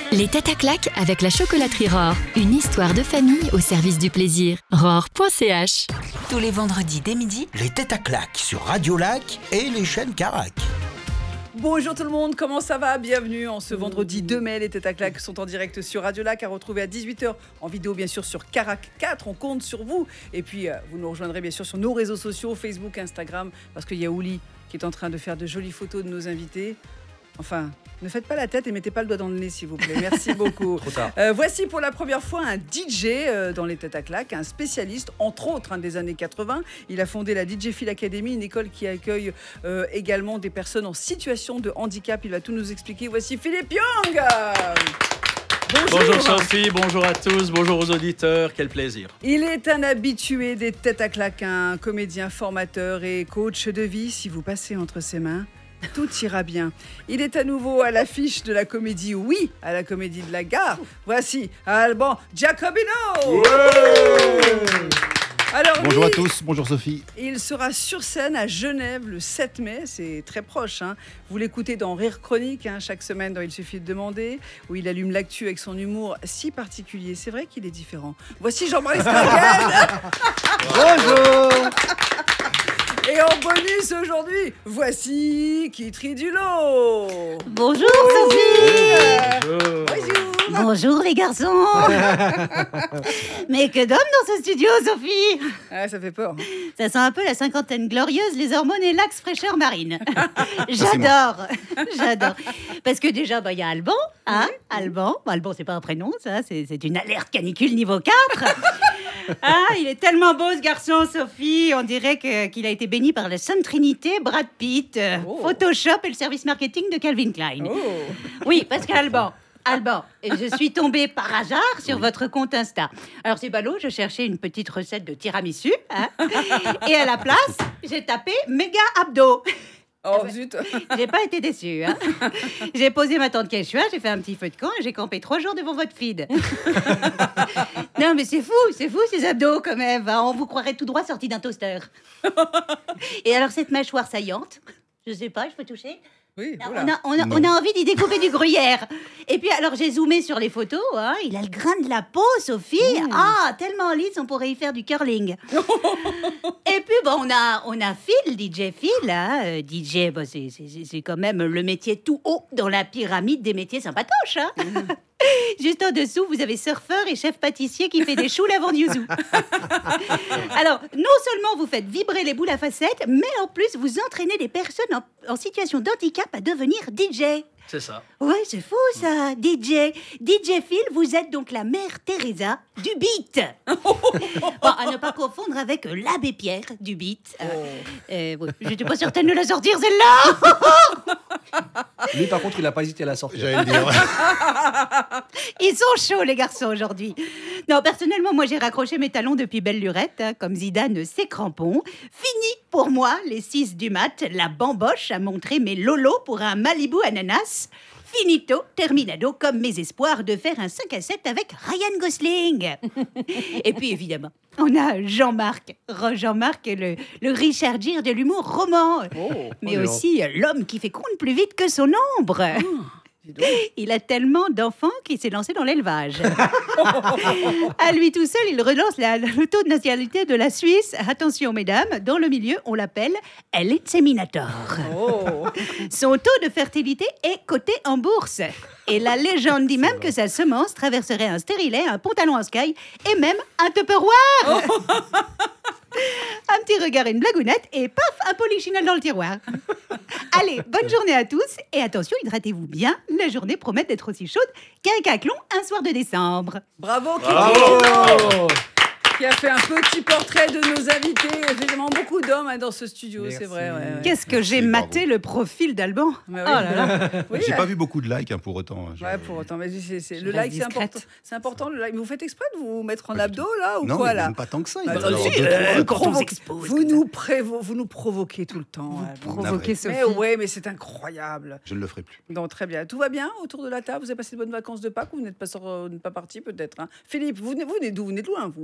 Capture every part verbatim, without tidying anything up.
Les têtes à claques avec la chocolaterie Rohr. Une histoire de famille au service du plaisir. rohr point c h. Tous les vendredis dès midi, Les têtes à claques sur Radio Lac et les chaînes Carac. Bonjour tout le monde, comment ça va? Bienvenue en ce vendredi deux mai. Les têtes à claques sont en direct sur Radio Lac, à retrouver à dix-huit heures en vidéo bien sûr sur Carac quatre. On compte sur vous. Et puis euh, vous nous rejoindrez bien sûr sur nos réseaux sociaux, Facebook, Instagram, parce qu'il y a Ouli qui est en train de faire de jolies photos de nos invités. Enfin, ne faites pas la tête et mettez pas le doigt dans le nez s'il vous plaît. Merci beaucoup. Trop tard. Euh, voici pour la première fois un D J euh, dans les têtes à claques, un spécialiste entre autres hein, des années quatre-vingts. Il a fondé la D J Phil Academy, une école qui accueille euh, également des personnes en situation de handicap. Il va tout nous expliquer. Voici Philippe Young. Bonjour. Bonjour Sophie, bonjour à tous, bonjour aux auditeurs, quel plaisir. Il est un habitué des têtes à claques, un comédien, formateur et coach de vie. Si vous passez entre ses mains, tout ira bien. Il est à nouveau à l'affiche de la comédie, oui, à la comédie de la gare. Voici Alban Giacobino. Alors, bonjour lui, à tous, bonjour Sophie. il sera sur scène à Genève le sept mai, c'est très proche. Hein. Vous l'écoutez dans Rire Chronique, hein, chaque semaine dans Il suffit de demander, où il allume l'actu avec son humour si particulier. C'est vrai qu'il est différent. Voici Jean-Marie Strauss. Bonjour. Et en bonus aujourd'hui, voici Kitri Dulot. Bonjour Sophie. Bonjour. Bonjour. Bonjour les garçons. Mais que d'hommes dans ce studio, Sophie. Ah, ça fait peur. Hein. Ça sent un peu la cinquantaine glorieuse, les hormones et l'axe fraîcheur marine. J'adore, j'adore. Parce que déjà, bah, y a Alban, hein, Alban. Bon, Alban, c'est pas un prénom, ça, c'est, c'est une alerte canicule niveau quatre. Ah, il est tellement beau ce garçon, Sophie. On dirait que, qu'il a été béni par la Sainte Trinité, Brad Pitt, euh, Oh. Photoshop et le service marketing de Calvin Klein. Oh. Oui, parce qu'Alban, Alban, je suis tombée par hasard sur votre compte Insta. Alors c'est ballot, je cherchais une petite recette de tiramisu, hein, et à la place, j'ai tapé méga abdos. Oh zut. J'ai pas été déçue. Hein. J'ai posé ma tente Quechua, j'ai fait un petit feu de camp et j'ai campé trois jours devant votre feed. Non mais c'est fou, c'est fou ces abdos quand même. Hein. On vous croirait tout droit sorti d'un toaster. Et alors cette mâchoire saillante, je sais pas, je peux toucher? Oui, On voilà. a, on, a, on a envie d'y découper du gruyère. Et puis, alors, j'ai zoomé sur les photos. Hein, il a le grain de la peau, Sophie. Mmh. Ah, tellement lisse, on pourrait y faire du curling. Et puis, bon, on a, on a Phil, D J Phil. Hein. Euh, D J, bah, c'est, c'est, c'est quand même le métier tout haut dans la pyramide des métiers sympatoches. Hein. Juste en dessous, vous avez surfeur et chef pâtissier qui fait des choux avant yuzu. Alors, non seulement vous faites vibrer les boules à facettes, mais en plus, vous entraînez des personnes en, en situation d'handicap à devenir D J. C'est ça. Ouais, c'est fou ça, D J. D J Phil, vous êtes donc la mère Teresa du beat. Bon, à ne pas confondre avec l'abbé Pierre du beat. Euh, euh, ouais, je n'étais pas certaine de la sortir, celle-là. Lui, par contre, il n'a pas hésité à la sortir. J'allais le dire. Ils sont chauds, les garçons, aujourd'hui. Non, personnellement, moi, j'ai raccroché mes talons depuis belle lurette, hein, comme Zidane ses crampons. Fini pour moi, les six du mat, la bamboche a montré mes lolos pour un Malibu ananas. Finito, terminado, comme mes espoirs de faire un cinq à sept avec Ryan Gosling. Et puis, évidemment, on a Jean-Marc. Re- Jean-Marc, le, le Richard Gere de l'humour roman. Mais oh, aussi euh, l'homme qui fait compte plus vite que son ombre. Dis donc. Il a tellement d'enfants qu'il s'est lancé dans l'élevage. À lui tout seul, il relance la- le taux de nationalité de la Suisse. Attention, mesdames, dans le milieu, on l'appelle l'inséminator. Oh. Son taux de fertilité est coté en bourse. Et la légende dit même que sa semence traverserait un stérilet, un pantalon en sky et même un Tupperware. Un petit regard et une blagounette et paf, un polichinelle dans le tiroir. Allez, bonne journée à tous et attention, hydratez-vous bien. La journée promet d'être aussi chaude qu'un caclon un soir de décembre. Bravo Kitri Bravo. Dulot, qui a fait un petit portrait de nos invités. Évidemment, beaucoup d'hommes hein, dans ce studio, Merci. c'est vrai. Ouais, ouais. Qu'est-ce que j'ai Merci, maté le profil d'Alban. Mais oui. Oh là là. Oui, J'ai là. pas vu beaucoup de likes hein, pour autant. Je- Ouais, pour autant. Mais c'est, c'est- Je le reste like, c'est discrète. important. C'est important, le like. Mais vous faites exprès de vous mettre en Pas du abdos, là, ou Non, quoi, mais là? même pas tant que ça. Il Bah, doit y en avoir si, deux, euh, trois. quand on provo- s'expose vous, comme nous prévo- vous nous provoquez tout le temps. hein. Provoquer Sophie. Mais ouais, mais c'est incroyable. Je ne le ferai plus. Donc, très bien. Tout va bien autour de la table? Vous avez passé de bonnes vacances de Pâques ou vous n'êtes pas, sor- euh, n'êtes pas parti, peut-être hein? Philippe, vous venez, vous venez d'où? Vous venez de loin, vous hein?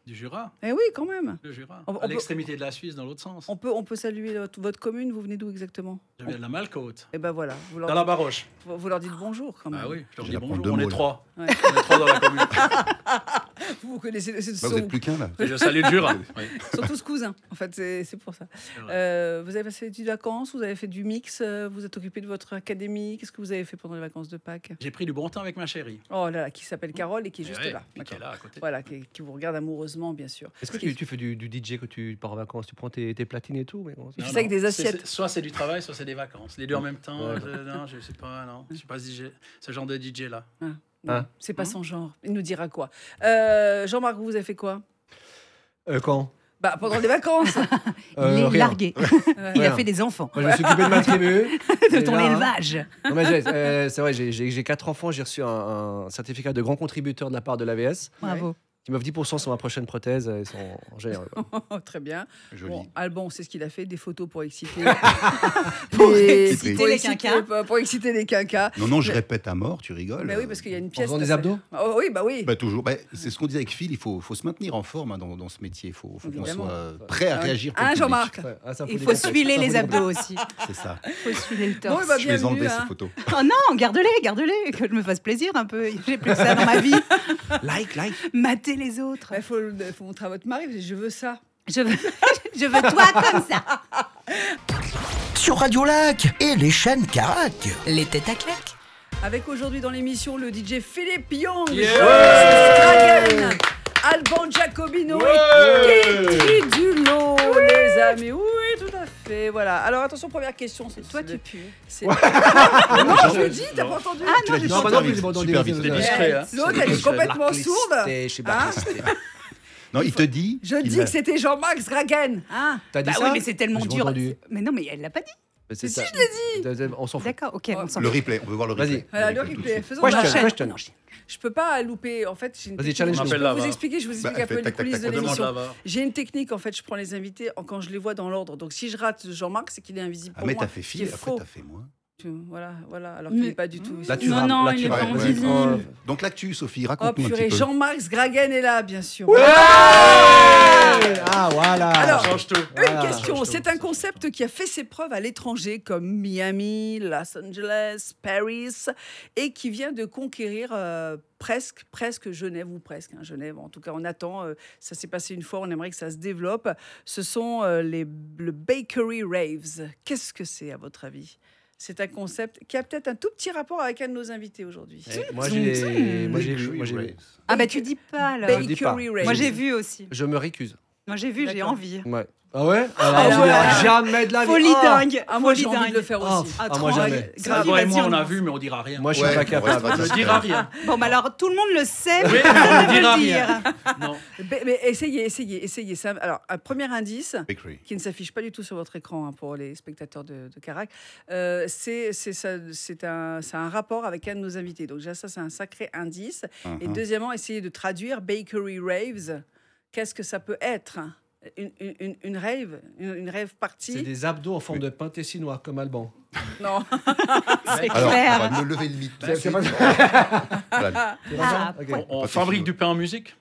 Du Jura. Eh oui, quand même. Le Jura. On- on à peut- l'extrémité de la Suisse, dans l'autre sens. On peut, on peut saluer votre, votre commune. Vous venez d'où exactement? Je viens de la Malcote. Eh ben voilà. Vous leur, Dans la dites, Baroche. vous- vous leur dites bonjour quand même. Ah oui, je leur Je dis vais apprendre bonjour. deux On est mots, là. trois. Ouais. On est trois dans la commune. Vous connaissez, ce Bah, sont, vous êtes plus qu'un là. Et je salue le Jura. Oui. sont tous cousins. En fait, c'est c'est pour ça. C'est vrai. Euh, vous avez passé des vacances, vous avez fait du mix, euh, vous êtes occupé de votre académie. Qu'est-ce que vous avez fait pendant les vacances de Pâques? J'ai pris du bon temps avec ma chérie. Oh là là, qui s'appelle Carole et qui est Eh juste ouais, là. puis qui est là à côté. Voilà, qui, qui vous regarde amoureusement, bien sûr. Est-ce que tu, tu fais du, du D J quand tu pars en vacances? Tu prends tes, tes platines et tout mais bon, Il Non, fait ça avec non. des C'est- assiettes. c'est- Soit c'est du travail, soit c'est des vacances. Les deux en même temps. Ouais. Je, non, je sais pas. Non, je suis pas D J. Ce genre de D J là. Non, Hein c'est pas Hmm. son genre. Il nous dira quoi. Euh, Jean-Marc, vous avez fait quoi? Euh, quand Bah, pendant les vacances. Euh, Il est rien. largué. Ouais. Il a Rien. fait des enfants. Moi, je me suis occupé de ma tribu. De Et ton là, hein. élevage. Non, mais j'ai- euh, c'est vrai, j'ai- j'ai j'ai quatre enfants. J'ai reçu un, un certificat de grand contributeur de la part de l'A V S Bravo. qui m'offre dix pour cent sur ma prochaine prothèse. Ils sont généreux. Oh, très bien. Joli. Bon, Alban, c'est ce qu'il a fait, des photos pour exciter, Pour les- exciter pour les exciter- quinquas. pour- pour exciter les quinquas. Non, non, je Mais- répète à mort, tu rigoles. Mais oui, parce qu'il y a une En pièce. faisant des ça- abdos Oh, oui, bah oui. Bah, toujours. Bah, c'est ce qu'on disait avec Phil, il faut, faut se maintenir en forme hein, dans, dans ce métier. Il faut, faut qu'on Évidemment. soit euh, prêt à Hein, réagir. pour hein, le public. Jean-Marc. Ouais, ah, c'est un peu Il des faut complexes. se filer C'est un peu les des abdos aussi. C'est ça. Il faut se filer le Bon, torse. eh ben, Je vais les bienvenue, enlever, hein. ces photos. Oh non, garde-les, garde-les, que je me fasse plaisir un peu. J'ai plus que ça dans ma vie. Like, like. Mater les autres. Il faut, le- faut montrer à votre mari, parce que je veux ça. Je veux, je veux toi comme ça. Sur Radio Lac et les chaînes Carac. Les têtes à claques. Avec aujourd'hui dans l'émission le D J Philippe Young, Yeah. Dragon, Alban Giacobino Ouais. et Kitty Dulot, les amis. Oui, tout à fait. Voilà. Alors attention, première question. C'est Toi, c'est- tu pues. c'est- Non, je le dis, t'as pas entendu. Ah Tu non, l'as dit Non, super bah non, vite, mais bon, super on vite. dit- T'es Ouais. discret, hein. L'autre, elle est complètement sourde. Je suis Hein blacklisté. Non, il te dit. Je qu'il dis a- que c'était Jean-Marc Gragen. Hein T'as dit Bah ça oui, mais c'est tellement J'ai dur. entendu. Mais non, mais elle l'a pas dit. Mais c'est Si, ça. je l'ai dit. On s'en fout. D'accord, ok, on s'en Le fout. replay, on veut voir le Vas-y. replay. Voilà, le tout de replay. suite. Faisons Question, la chaîne. question. Je peux pas louper. En fait, j'ai une Vas-y, technique. challenge-nous. Je Appelle peux la vous V A R. expliquer, je vous explique Bah, un peu fais les tac, tac, coulisses de tac, On demande l'émission. la V A R. J'ai une technique, en fait, je prends les invités quand je les vois dans l'ordre. Donc, si je rate Jean-Marc, c'est qu'il est invisible Ah, pour mais moi. t'as fait ce qui Phil, est après faux. t'as fait moi. Tu- Voilà, voilà. Alors Mais- qu'il n'est pas du tout. Là, tu Non, rames, non, là, il tu est pas rames. en Ouais. visible. Euh, Donc l'actu, Sophie, Oh raconte-nous un purée, petit peu. Jean-Marc Gragen est là, bien sûr. Ah, voilà. Alors, Ça change tout. Une Voilà. question, c'est un concept qui a fait ses preuves à l'étranger comme Miami, Los Angeles, Paris et qui vient de conquérir euh, presque, presque Genève ou presque, hein, Genève. En tout cas, on attend. euh, ça s'est passé une fois, on aimerait que ça se développe. Ce sont euh, les le Bakery Raves. Qu'est-ce que c'est à votre avis? C'est un concept qui a peut-être un tout petit rapport avec un de nos invités aujourd'hui. Eh, Moi, j'ai moi, j'ai vu. Moi, j'ai vu. Ah bah tu dis pas là. Je dis pas. Bakery Raves. Moi j'ai vu aussi. Je me récuse. Moi j'ai vu, j'ai D'accord. envie. Ouais. Ah ouais Alors, Alors, je vais voilà. jamais de la vie. Folie Oh. dingue. Ah, moi, Folie j'ai envie de dingue. le faire Oh, aussi. ah, trop moi, envie. jamais. Ça, Vas-y, toi et vas-y, moi, on on a avance. vu, mais on dira rien. Moi, je Ouais, suis pas on capable. restera On ne discret. dira rien. Bon, bah alors tout le monde le sait, Oui, mais on personne ne ne dira veut le rien. dire. Non. Mais, mais essayez, essayez, essayez. Ça. Alors, un premier indice Bakery. qui ne s'affiche pas du tout sur votre écran hein, pour les spectateurs de, de Carac, euh, c'est c'est ça- c'est un, c'est un rapport avec un de nos invités. Donc déjà, ça, c'est un sacré indice. Et Mhm. deuxièmement, essayez de traduire Bakery Raves. Qu'est-ce que ça peut être? Une, une, une- une rave, une, une rave C'est partie. des abdos en forme de pain tessinnois comme Alban. Non. C'est Alors, clair. on va me lever le mythe. tout de C'est- c'est suite. pas- Voilà. Ah, Ok. ouais. On Pas fabrique possible. du pain en musique.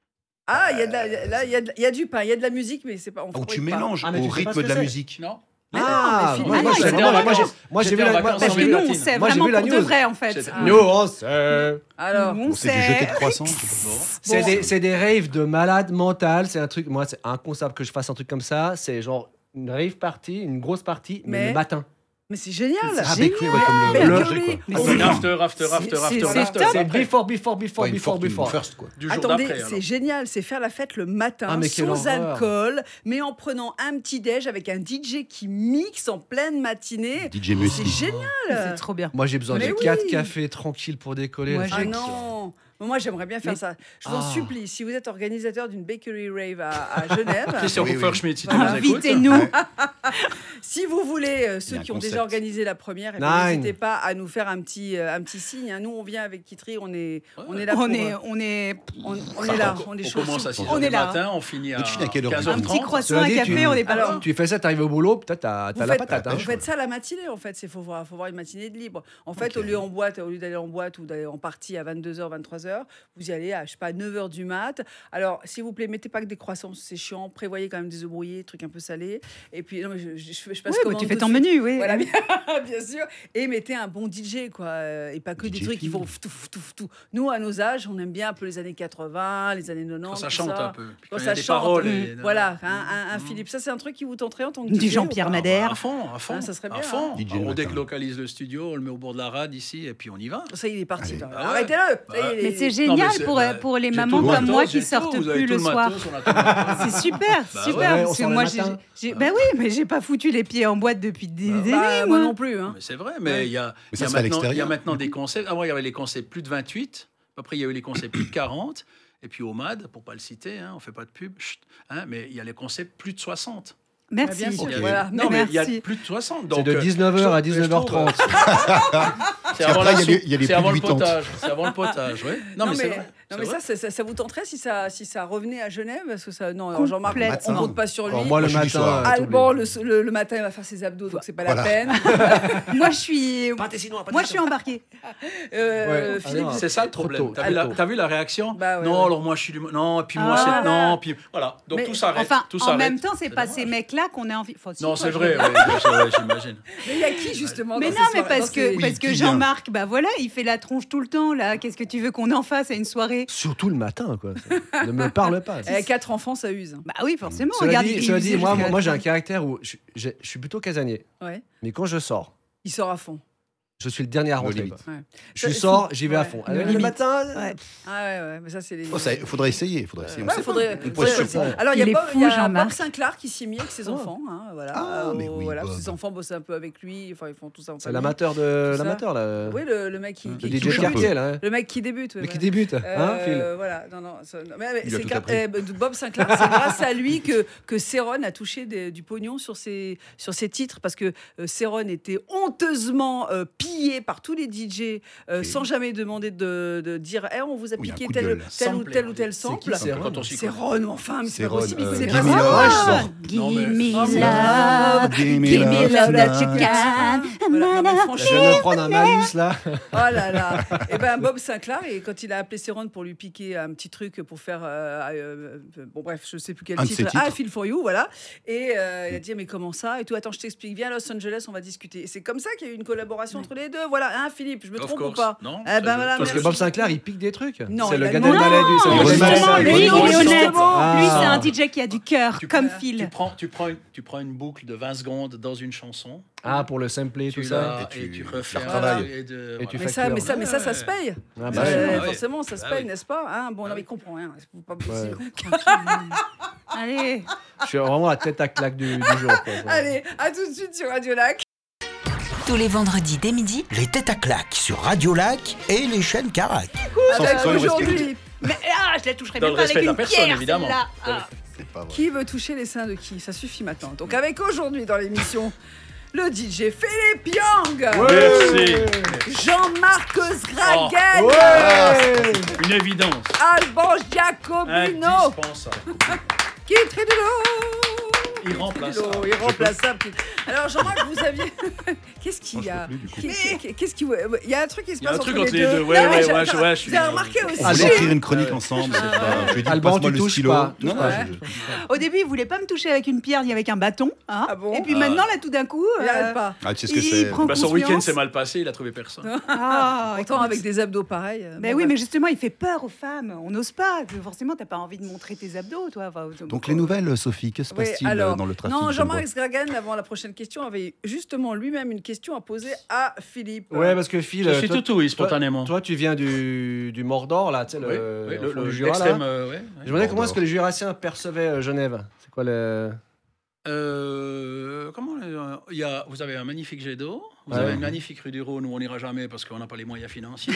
Ah, il y a de la- là, il y, a de- il y a du pain, il y a de la musique, mais c'est pas. On Où tu fabrique pas. mélanges Ah, mais au tu sais pas rythme ce de que la c'est. musique. Non. Mais non, Ah, mais Philippe- moi, Ah moi, non, j'ai- j'étais moi, en moi, j'ai- vacances. moi, j'ai J'étais vu en la vacances Parce en que nous, Amérique on latine. sait Moi, j'ai vraiment vu la pour de news. vrai, en fait. J'étais- Ah. Nous, on sait. Alors, On C'est du sait. jeté de croissant. C'est des, c'est des raves de malade mental. C'est un truc, moi, c'est inconcevable que je fasse un truc comme ça. C'est genre une rave party, une grosse partie, mais, Mais- le matin. mais c'est génial. Ah, Bakery, ouais, comme le Bakery. manger, quoi. Mais On c'est- fait after, after, c'est- after, c'est- after, c'est after. top. C'est Après, before, before, before, Ouais, une before, forte, une before. first, quoi. du jour Attendez, d'après. alors. c'est génial, c'est faire la fête le matin, Ah, mais quelle sans horreur. alcool, mais en prenant un petit déj avec un D J qui mixe en pleine matinée. D J C'est Muesli. génial. C'est trop bien. Moi, j'ai besoin Mais de oui. quatre cafés tranquilles pour décoller. Moi, là. Ah j'ai- non. Mais moi, j'aimerais bien faire Mais- ça. Je vous en Ah. supplie, si vous êtes organisateur d'une bakery rave à, à Genève, Christian Oui, oui. Kupferschmidt, si tu Voilà. nous écoutes. Invitez-nous. Ouais. si vous voulez, euh, Il y ceux a un qui ont concept. déjà organisé la première, eh bien, Nine. n'hésitez pas à nous faire un petit, euh, un petit signe. hein. Nous, on vient avec Kitry, on est, on est là On pour, est, euh, on est on, on est là, on est On chaud. commence à six On heures est du là. matin, on finit à Mais tu finis à quelle heure quinze heures un trente. petit croissant, Cela un dit, café, tu- on est Alors, parti. Tu fais ça, t'arrives au boulot, peut-être t'as Vous t'as la faites, patate. hein. vous faites ça la matinée, en fait. Il faut voir, faut voir une matinée de libre. En fait, Ok. au lieu en boîte, au lieu d'aller en boîte ou d'aller en partie à vingt-deux heures, vingt-trois heures, heures. Vous y allez à, je sais pas, neuf heures du mat. Alors, s'il vous plaît, mettez pas que des croissants, c'est chiant. Prévoyez quand même des œufs brouillés, des trucs un peu salés. Et puis, non, mais je, je, je, je passe Oui, bah, commande tu fais tout ton de suite. menu, oui. Voilà, bien, bien sûr. Et mettez un bon D J, quoi. euh, Et pas que D J des trucs qui Phil. font tout, tout, tout. Nous, à nos âges, on aime bien un peu les années quatre-vingts, les années quatre-vingt-dix. Quand ça tout chante ça. un peu. Puis Quand il y ça a des chante, paroles. mm, et- voilà, un, un, un Mm. Philippe. Ça, c'est un truc qui vous tenterait en tant que Du D J, Jean-Pierre ou pas? Madère. À fond, à fond. Ah, ça serait bien, À fond. D J Alors, le on matin. délocalise le studio, on le met au bord de la rade ici, et puis on y va. Ça, il est parti. Allez. toi. Ah ouais. Arrêtez-le. Ça y est, Ouais. il Mais est- c'est Non, génial mais c'est- pour, bah, pour les j'ai mamans tout le comme matos, moi qui j'ai sortent tout, vous avez plus tout le soir. matos, on a tout le matos. C'est super, Bah super. ouais, on parce que sort le moi, matin. j'ai, j'ai- bah oui, mais j'ai pas foutu les pieds en boîte depuis des Bah, années. Bah, moi moi. non plus. Hein. Mais c'est vrai, mais il y a, Mais il y ça a se fait à maintenant, il y a l'extérieur. maintenant des concepts. Avant, il y avait les concepts plus de vingt-huit. Après, il y a eu les concepts plus de quarante. Et puis au M A D, pour pas le citer, hein, on fait pas de pub, chut, hein, mais il y a les concepts plus de soixante. Merci. Bah, bien sûr, Il y a- voilà. Non, mais il y a Merci. plus de soixante. C'est Donc, de euh, dix-neuf heures je à trouve- dix-neuf heures trente. C'est avant Après, la il y a les- soupe, il y a les c'est plus avant de le huit ans. potage. C'est avant le potage, oui. Non, mais c'est vrai. non, c'est mais vrai. ça, ça, ça, ça vous tenterait si ça, si ça revenait à Genève? Parce que ça, non, alors Jean-Marc, on- on Complètement. compte pas sur lui. Alors, moi, le Moi, je suis du matin. soir. euh, Alban, t'oublies. le, le, le matin, il va faire ses abdos, donc c'est pas Voilà. la peine. Moi, je suis. Pâté sinon, pâté Moi, je sinon. suis embarquée. Euh, Ouais. Philippe, Ah non. C'est ça le Trop problème. tôt, T'as trop vu, la- tôt. t'as vu la réaction? Bah ouais, Non, ouais. alors moi je suis du. Non, puis moi Ah, c'est. voilà. Non, puis voilà. Donc Mais- tout s'arrête. Enfin, tout en s'arrête. même temps, c'est C'est pas dommage. ces mecs-là qu'on a envie. Enfin, si, Non, quoi, c'est je vrai, rigole. ouais, c'est vrai, j'imagine. mais il y a qui justement Mais dans non, ces mais soirées- parce dans que, ces- parce que qui vient Jean-Marc, bah voilà, il fait la tronche tout le temps, là. Qu'est-ce que tu veux qu'on en fasse à une soirée? Surtout le matin, quoi. Ça ne me parle pas. Eh, quatre enfants, ça use. Bah oui, forcément. Cela Regarde, dit, il cela usait dit, moi, jusqu'à moi j'ai un la- caractère où je, je- je suis plutôt casanier. Ouais. Mais quand je sors, Il sort à fond. je suis le dernier à No rentrer. limite. quoi. Ouais. Je Ça, sors, faut- j'y vais à ouais. fond. No Euh, le limite. matin, Ouais. Ah ouais, ouais, mais ça, c'est les. Oh, ça, faudrait essayer, faudrait essayer. On Ouais, sait faudrait- pas. Une faudrait- fois sur- Ouais. Alors, il y a, Il est Bob, fou, il y a Jean-Marc. Bob Sinclair qui s'y mis avec ses Oh. enfants. Hein, voilà, Ah, mais Euh, oui, voilà, Bob. ses enfants bossent un peu avec lui. Enfin, ils font tout ça en c'est famille. l'amateur de Tout ça. l'amateur là. Oui, le, le mec qui, Le qui- Le qui D J touche un peu. quartier là. hein. Le mec qui débute. Mais ouais. qui débute, hein, Euh, Phil. Voilà, non, non, ça- non, mais, mais Il a c'est tout gra- appris. eh, ben, Bob Sinclair, c'est grâce à lui que, que Céron a touché des- du pognon sur ses, sur ses titres, parce que euh, Céron était honteusement euh, pillé par tous les D J euh, Et- sans jamais demander de, de dire eh, on vous a Oui, un piqué coup de tel, gueule. tel ou Sample. tel ou tel C'est sample. qui, c'est Quand on s'y connaît. Céron, enfin, mais c'est pas Céron, possible. euh, c'est Give pas me ça. love. Ah, sort. Give Non, mais- me Oh, love, Give me give me love love that you tonight. can. Voilà, non, mais Là, je franchement, viens de prendre un malus là. oh là là. Et ben Bob Sinclair, et quand il a appelé Céron pour lui piquer un petit truc pour faire, euh, euh, euh, bon bref, je sais plus quel Un de titre. ses titres. Ah, Feel for You, voilà. Et euh, il a dit mais comment ça et tout. Attends, je t'explique. Viens à Los Angeles, on va discuter. Et c'est comme ça qu'il y a eu une collaboration entre les deux. Voilà, hein, Philippe, je me Of trompe ou course. pas? Non, Eh ça, ben je- voilà, Parce que merci. Bob Sinclair, il pique des trucs. Non, c'est il le a Gad demandé- Elmaleh du. c'est le Non, Gad Elmaleh. Justement, c'est- lui, c'est- il est c'est- honnête. Ah. Lui, c'est un D J qui a du cœur, Tu- comme tu- Tu Phil. prends, tu, prends une, tu prends une boucle de vingt secondes dans une chanson, Ah, pour le sampler, tu tout ça. la- Et et tu- tu tu refais retravailles. et de- Et tu Mais fais ça, mais ça, Ouais, mais ça, ça ouais. se paye. Ah, bah, Euh, ouais. Ah oui. Forcément, ça se Bah paye, oui. n'est-ce pas? Hein, bon, Ah non, mais oui. il comprend rien. C'est pas Ouais. possible. Allez. Je suis vraiment la tête à claque du, du jour. quoi. Allez, à tout de suite sur Radio Lac. Tous les vendredis dès midi, Les têtes à claques sur Radio Lac et les chaînes Carac. Sans- Avec sans le respect. aujourd'hui, Mais ah, je la toucherai Dans même le pas avec respect de la une personne, pierre, évidemment. celle-là. Dans le- Ah. C'est pas vrai. qui veut toucher les seins de qui? Ça suffit maintenant. Donc avec aujourd'hui dans l'émission, le D J Philippe Young, Merci. Jean-Marc Sgragen, Ouais. Une évidence. Alban Giacobino, Indispensable. qui est très de l'eau. Irremplaçable. Irremplaçable. Alors Jean-Marc, vous aviez... Qu'est-ce qu'il y a? Moi, je peux plus, du coup. Qu'est- Qu'est-ce qui... Il y a un truc qui se Il y a passe un truc entre entre les deux. Ouais, Non, mais ouais, j'ai- ouais, je- ouais, je suis- Vous avez remarqué aussi? On Alban. voulait écrire une chronique Ouais. ensemble. c'est pas- Je lui ai dit, Alban, passe-moi tu le touches stylo. pas. Non, non, Ouais. je- Au début, il voulait pas me toucher avec une pierre ni avec un bâton. Hein. Ah bon? Et puis Ah. maintenant, là, tout d'un coup. Il euh, n'arrête pas. Ah, tu sais ce que Il c'est. prend- Bah, son confiance. week-end s'est mal passé, il a trouvé personne. Ah, Pourtant, écoute. avec des abdos pareils. euh, Ben bon, oui, bref. mais justement, il fait peur aux femmes. On n'ose pas. Forcément, t'as pas envie de montrer tes abdos, toi. Enfin, Donc les nouvelles, Sophie, que se Oui, passe-t-il alors, euh, dans le trafic Non, de Jean-Marc bois Sgragen, avant la prochaine question, avait justement lui-même une question à poser à Philippe. Ouais, parce que Phil. Je suis toi- tout oui, toi- spontanément. Toi, tu viens du, du Mordor, là, tu sais, Oui, le, oui, au le, fond le- du Jura, là. l'extrême, euh, ouais, ouais. Je me demandais comment Mordor. est-ce que les Jurassiens percevaient euh, Genève. C'est quoi le. Euh, comment euh, il y a, vous avez un magnifique jet d'eau, vous Ouais. avez une magnifique rue du Rhône où on n'ira jamais parce qu'on n'a pas les moyens financiers.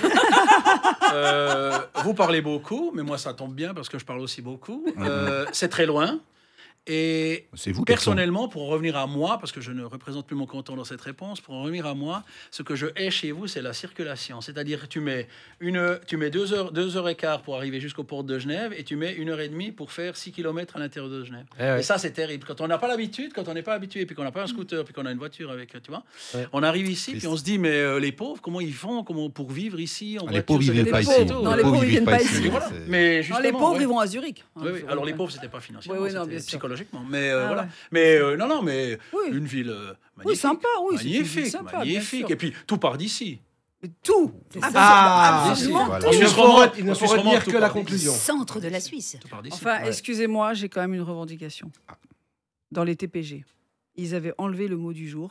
Euh, vous parlez beaucoup, mais moi ça tombe bien parce que je parle aussi beaucoup. Euh, c'est très loin. Et C'est vous qui êtes personnellement, pour en revenir à moi, parce que je ne représente plus mon canton dans cette réponse, pour en revenir à moi, ce que je hais chez vous, c'est la circulation. C'est-à-dire, tu mets, une, tu mets deux, heures, deux heures et quart pour arriver jusqu'aux portes de Genève et tu mets une heure et demie pour faire six kilomètres à l'intérieur de Genève. Eh ouais. Et ça, c'est terrible. Quand on n'a pas l'habitude, quand on n'est pas habitué, puis qu'on n'a pas un scooter, puis qu'on a une voiture avec, tu vois, Ouais. on arrive ici, Triste. puis on se dit, mais euh, les pauvres, comment ils font comment, pour vivre ici en Ah, les voiture, pauvres, ils se viennent les pas déplacer ici. et tout. Non, les pauvres, ils viennent pas ici. Et voilà. C'est- Mais Non, justement, les pauvres, ouais. ils vont à Zurich. Oui, oui. Alors les pauvres, c'était pas financièrement, Oui, oui, non, c'était bien sûr. psychologiquement. Mais euh, Ah, voilà. ouais. Mais euh, non, non, mais Oui. une ville euh, magnifique. Oui, sympa, oui. c'est une ville Magnifique, sympa, bien magnifique. sûr. Et puis tout part d'ici. Mais tout. Ah, absolument voilà. tout. Il ne Suisse faut, romande- re- il ne en faut Suisse retenir romande, que tout la part d'ici. conclusion. Centre de la Suisse. Tout part d'ici. Enfin, Ouais. excusez-moi, j'ai quand même une revendication. Dans les T P G, ils avaient enlevé le mot du jour.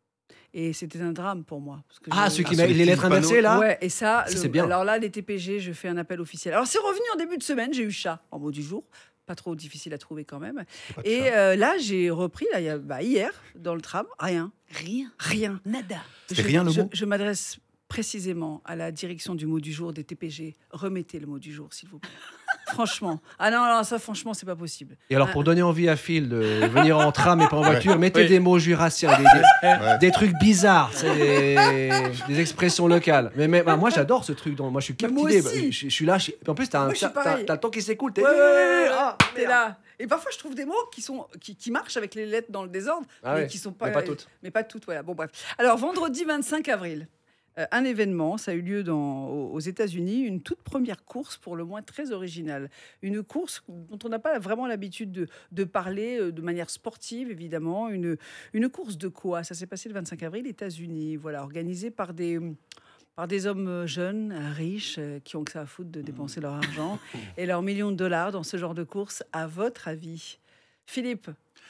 Et c'était un drame pour moi. Parce que Ah, je- ceux qui Ah, mettent celui les qui lettres dit pas inversées, là Ouais, et ça, Ça, le- c'est bien. alors là, les T P G, je fais un appel officiel. Alors, c'est revenu en début de semaine, j'ai eu chat en mot du jour. Pas trop difficile à trouver quand même. pas de Et chat. euh, là, j'ai repris, là, il y a, bah, hier, dans le tram, rien. Rien. Rien. Nada. C'était Je- rien, le je, mot je m'adresse précisément à la direction du mot du jour des T P G. Remettez le mot du jour, s'il vous plaît. Franchement. Ah non, non, ça, franchement, c'est pas possible. Et alors, pour donner envie à Phil de venir en tram et pas en voiture, mettez Oui. des mots jurassiens, des, des- Ouais. des trucs bizarres, c'est des, des expressions locales. Mais, mais bah, moi, j'adore ce truc. Donc, moi, je suis Mais moi captivé. aussi. Je, je suis là. je- En plus, t'as, un- Moi, je suis t'as- pareil. t'as le temps qui s'écoule. T'es... Ouais, ouais, ouais, ouais. Ah, T'es merde. là. Et parfois, je trouve des mots qui, sont, qui, qui marchent avec les lettres dans le désordre, Ah mais ouais, qui sont pas. mais pas toutes. Mais pas toutes, voilà. Bon, bref. Alors, vendredi vingt-cinq avril, euh, un événement, ça a eu lieu dans, aux, aux États-Unis, une toute première course, pour le moins très originale. Une course dont on n'a pas vraiment l'habitude de, de parler euh, de manière sportive, évidemment. Une, une course de quoi? Ça s'est passé le vingt-cinq avril, États-Unis, voilà, organisée par des. par des hommes euh, jeunes, euh, riches, euh, qui ont que ça à foutre de dépenser leur argent et leurs millions de dollars dans ce genre de course. À votre avis, Philippe?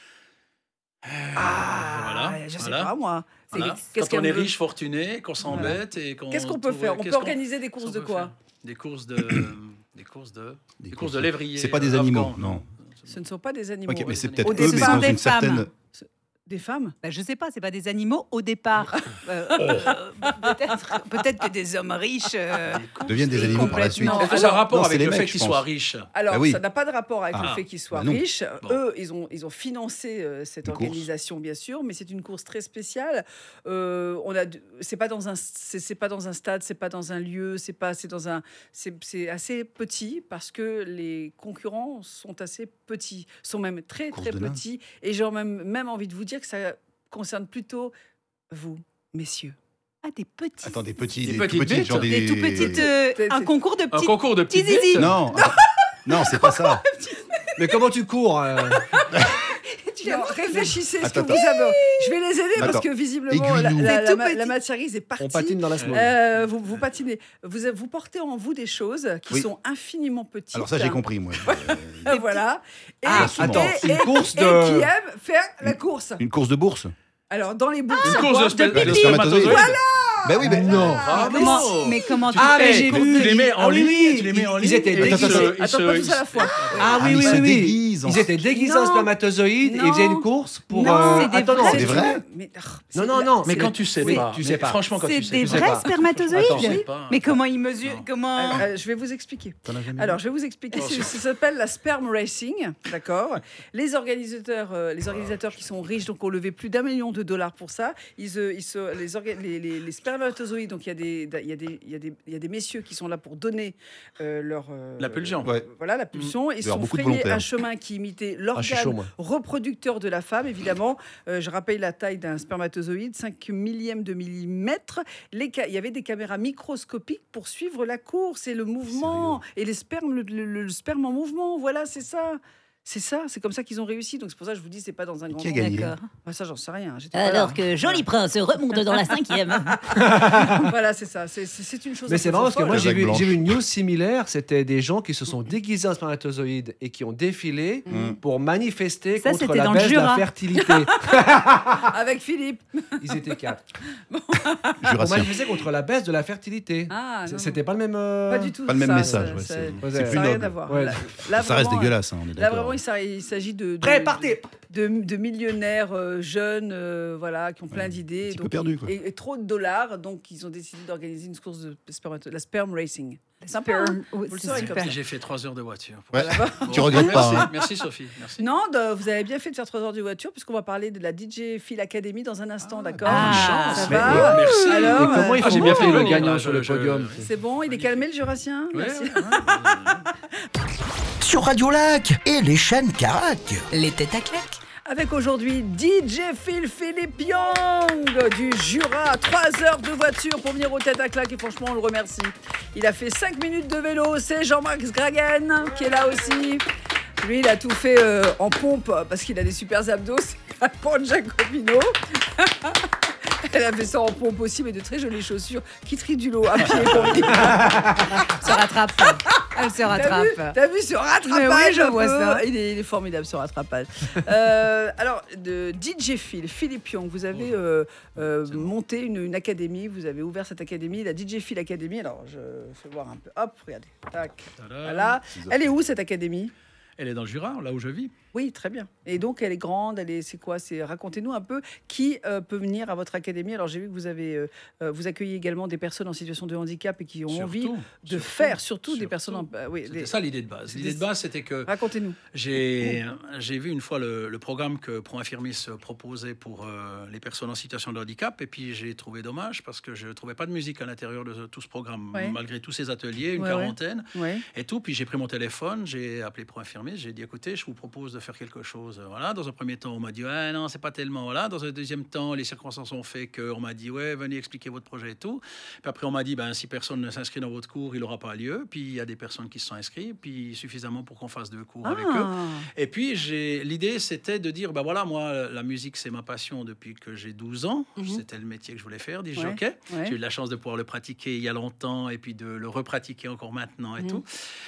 Ah, voilà, je sais voilà. pas moi. C'est- Voilà. Qu'est-ce Quand on qu'elle est veut riche, fortuné, qu'on s'embête et qu'on. Qu'est-ce qu'on peut trouve- faire On qu'est-ce peut qu'on- organiser des qu'est-ce courses qu'on de peut quoi faire Des courses de. Des courses de. Des Des courses courses de de- lévrier. C'est pas des euh, animaux, afghans. non. Ce ne sont pas des animaux. Ok, mais c'est Au peut-être Au eux, mais départ, dans des une femmes. certaine. Des femmes Bah, je sais pas, c'est pas des animaux au départ. Euh, euh, peut-être, peut-être que des hommes riches. euh, Deviennent des animaux par la suite. complètement. Est-ce que ça a un Alors- rapport Non, c'est avec les le mecs, fait je qu'ils pense. soient riches? Alors, Ah oui. ça n'a pas de rapport avec Ah. le fait qu'ils soient Bah non. riches. Bon. Eux, ils ont, ils ont financé euh, cette Une course. organisation, bien sûr, mais c'est une course très spéciale. Euh, on a, d- c'est pas dans un, c'est, c'est pas dans un stade, c'est pas dans un lieu, c'est pas, c'est dans un, c'est, c'est assez petit parce que les concurrents sont assez petits, sont même très Course très de nains. petits. Et j'ai même, même envie de vous dire que ça concerne plutôt vous, messieurs. Ah, des petits. Attends, des petits. Des Des, petites tout petits, bêtes. genre des. Des tout petites. euh, T'es- un t'es- concours de Un petits. concours de petits petites zizi. bêtes. Non, non, c'est pas ça. Mais comment tu cours euh Non, réfléchissez ce que Attends, vous avez. Je vais les aider parce Attends. que visiblement la, Aiguille-nous. la, C'est la, tout ma- petit. la matière grise est partie. On patine dans la semaine. Euh, vous, vous patinez. Vous, vous portez en vous des choses qui Oui. sont infiniment petites. Alors ça, j'ai compris, moi. Euh, Euh, voilà. Et, Ah, qui- attends, et- une et- course et de- qui aiment faire la course. Une course de bourse. Alors, dans les bourses, Une à course quoi de, spé- pipi. de spermatozoïdes. Voilà. Ben oui, mais Non. Ah, Mais comment, bon. mais comment tu Ah, fais mais Eh, j'ai quand vu. tu les mets en Ah oui, ligne, oui. tu les mets en Ils ligne. étaient et déguisés. ils se- ils Attends, se- pas ils tous à la fois. Ah oui, ils oui, se oui, oui. déguisent en- Ils étaient déguisés en Non. spermatozoïdes et ils faisaient Non. une course pour. Non, euh, c'est des Attends, non, vrais- C'est c'est vrai. Mais, oh, Non, c'est non, la- non. Mais c'est quand la- tu sais Oui, pas. tu mais sais pas. Franchement, quand C'est tu sais. des tu sais vrais pas. spermatozoïdes. Attends, je Oui. sais pas. Mais comment ils mesurent Non. Comment Euh, euh, je vais vous expliquer. T'en as jamais Alors, vu je vais vous expliquer. Oh, Ça, c'est- ça s'appelle la sperm racing, d'accord. Les organisateurs, euh, les organisateurs qui sont riches, donc ont levé plus d'un million de dollars pour ça. Ils, euh, ils se, les, orga- les, les, les spermatozoïdes, donc il y a des, il y a des, il y a des, il y a des messieurs qui sont là pour donner euh, leur euh, La pulsion. Ouais. Voilà la pulsion. Ils Il y aura sont beaucoup de frayés volontaires. un chemin qui imitait Ah, je suis chaud, l'organe moi. reproducteur de la femme, évidemment. Euh, je rappelle la taille d'un spermatozoïde, cinq millièmes de millimètre. Les ca- il y avait des caméras microscopiques pour suivre la course et le mouvement et les spermes, le, le- le sperme en mouvement. Voilà, c'est ça. C'est ça, c'est comme ça qu'ils ont réussi. Donc c'est pour ça que je vous dis, c'est pas dans un grand. Qui a gagné D'accord. Ah, ça, j'en sais rien. j'étais pas là. Alors que Joli Prince remonte dans la cinquième. Voilà, c'est ça. C'est, c'est- c'est une chose. Mais un c'est peu marrant parce que folle. moi j'ai Avec vu, Blanche. j'ai vu une news similaire, c'était des gens qui se sont déguisés en spermatozoïdes et qui ont défilé Mm. pour manifester Ça, contre c'était la dans le baisse de la Jura. fertilité. Avec Philippe. Ils étaient quatre. Pour Jurassien. manifester contre la baisse de la fertilité. Ah, non, C'était pas le même. euh, pas du tout. Pas le même ça, message. ça- ouais, ça- c'est- Ouais, C'est ouais. plus ça n'a rien noble. à voir. Ouais. Là, Ça là, reste vraiment, dégueulasse, hein, on est Là, d'accord. vraiment, il s'a- il s'agit de, de, Prêt, partez. de, de millionnaires euh, jeunes, euh, voilà, qui ont plein Ouais, d'idées, un petit peu donc, perdu, quoi. et, et trop de dollars, donc ils ont décidé d'organiser une course de spermato- la sperm racing. C'est sympa. hein. Oh, Vous le c'est saurez super. comme Et ça. j'ai fait trois heures de voiture. Ouais. Bon, Tu regrettes pas, Merci, hein. merci Sophie. Merci. Non, de- vous avez bien fait de faire trois heures de voiture, puisqu'on va parler de la D J Phil Academy dans un instant, d'accord Ah, bonne chance. ça Mais- va Merci. Alors, Et comment il euh, faut j'ai bien beaucoup fait le aimé, gagnant là, sur je- le je- podium. C'est bon, il est calmé le Jurassien Ouais, Merci. ouais, ouais. Sur Radio Lac et les chaînes Carac. Les têtes à claques. Avec aujourd'hui D J Phil Philippe Young du Jura. Trois heures de voiture pour venir aux têtes à claques et franchement, on le remercie. Il a fait cinq minutes de vélo. C'est Jean-Marc Sgragen qui est là aussi. Lui, il a tout fait euh, en pompe parce qu'il a des super abdos. C'est pour Jacobino. Elle a fait ça en pompe aussi, mais de très jolies chaussures qui trient du lot à pied pour venir. Se rattrape. Elle se T'as rattrape. vu, t'as vu ce rattrapage? Mais oui, je un vois peu ça. Il est, il est formidable ce rattrapage. Euh, alors, de D J Phil, Philippe Young, vous avez euh, euh, monté une, une académie, vous avez ouvert cette académie, la D J Phil Academy. Alors, je fais voir un peu. Hop, regardez. Tac. Tada. Voilà. Elle est où cette académie? Elle est dans le Jura, là où je vis. Oui, très bien. Et donc, elle est grande, elle est, c'est quoi? C'est racontez-nous un peu qui euh, peut venir à votre académie. Alors, j'ai vu que vous avez, euh, euh, vous accueillez également des personnes en situation de handicap et qui ont envie Surtout, de surtout, faire, surtout, des surtout. personnes. En, bah, oui, C'était des- ça l'idée de base. C'était- L'idée de base, c'était que Racontez-nous. j'ai j'ai vu une fois le, le programme que Pro Infirmis proposait pour euh, les personnes en situation de handicap, et puis j'ai trouvé dommage parce que je ne trouvais pas de musique à l'intérieur de tout ce programme, Ouais. malgré tous ces ateliers, une Ouais, ouais. quarantaine. Ouais. Et tout, puis j'ai pris mon téléphone, j'ai appelé Pro Infirmis, j'ai dit écoutez, je vous propose de faire quelque chose. Voilà, dans un premier temps, on m'a dit ouais, non, c'est pas tellement. Voilà, dans un deuxième temps, les circonstances ont fait qu'on m'a dit ouais, venez expliquer votre projet et tout. Puis après, on m'a dit ben si personne ne s'inscrit dans votre cours, il n'aura pas lieu. Puis il y a des personnes qui se sont inscrites, puis suffisamment pour qu'on fasse deux cours avec eux. Ah. Et puis j'ai l'idée, c'était de dire ben voilà, moi la musique c'est ma passion depuis que j'ai douze ans. C'était le métier que je voulais faire, disc Ouais, jockey. ouais. J'ai eu de la chance de pouvoir le pratiquer il y a longtemps et puis de le repratiquer encore maintenant et tout.